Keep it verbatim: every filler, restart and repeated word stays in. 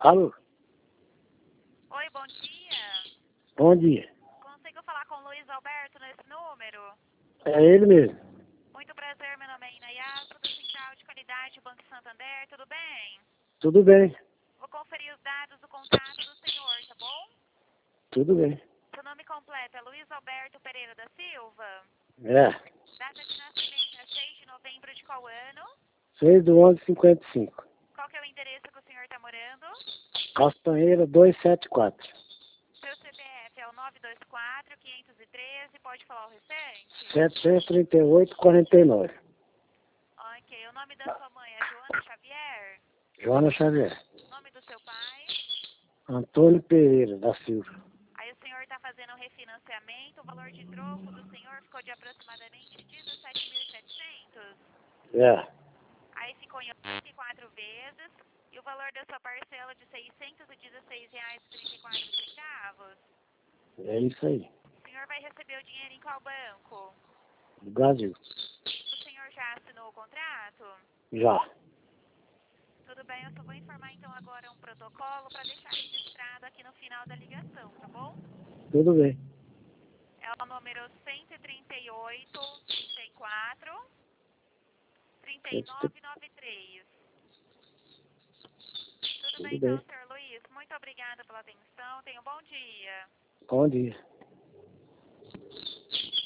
Alô? Oi, bom dia. Bom dia. Consigo falar com o Luiz Alberto nesse número? É ele mesmo. Muito prazer, meu nome é Inayá, sou do Central de Qualidade Banco Santander, tudo bem? Tudo bem. Vou conferir os dados do contrato do senhor, tá bom? Tudo bem. Seu nome completo é Luiz Alberto Pereira da Silva? É. Data de nascimento é seis de novembro de qual ano? seis do onze cinquenta e cinco. Qual que é o endereço que o senhor está morando? Castanheira duzentos e setenta e quatro. Seu C P F é o nove dois quatro, quinhentos e treze, pode falar o restante? setecentos e trinta e oito, quarenta e nove. Ok, o nome da sua mãe é Joana Xavier? Joana Xavier. Nome do seu pai? Antônio Pereira da Silva. Aí o senhor está fazendo um refinanciamento, o valor de troco do senhor ficou de aproximadamente dezessete mil e setecentos. É. Aí ficou em oitenta e quatro vezes e o valor da sua parcela de seiscentos e dezesseis reais e trinta e quatro centavos. É isso aí. O senhor vai receber o dinheiro em qual banco? Do Brasil. O senhor já assinou o contrato? Já. Tudo bem, eu só vou informar então agora um protocolo para deixar registrado aqui no final da ligação, tá bom? Tudo bem. É o número cento e trinta e oito, trinta e quatro, trinta e nove noventa e três. Tudo bem Tudo então, bem. senhor Luiz. Muito obrigada pela atenção. Tenha um bom dia. Bom dia.